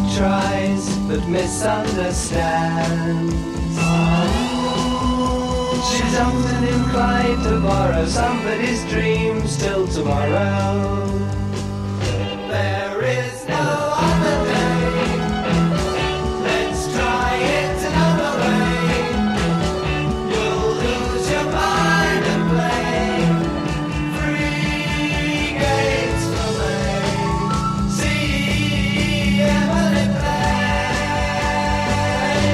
tries but misunderstands. She's often inclined to borrow somebody's dreams till tomorrow. There is no other day. Let's try it another way. You'll lose your mind and play free games for me. See Emily play.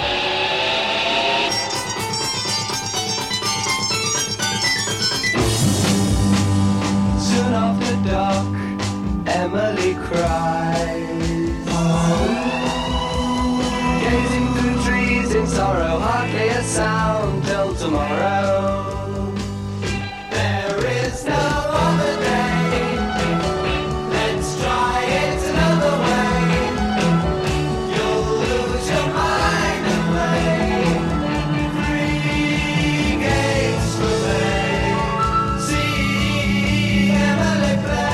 Soon after dark, Emily cries, gazing through trees in sorrow, hardly a sound till tomorrow. There is no other day. Let's try it another way. You'll lose your mind and play free games for me. See Emily play.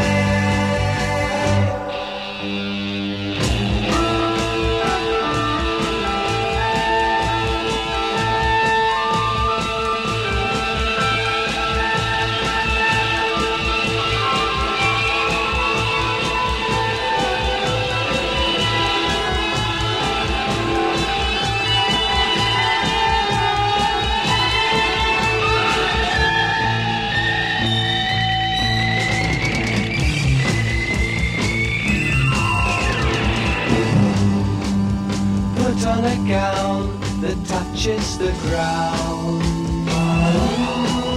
Put on a gown that touches the ground.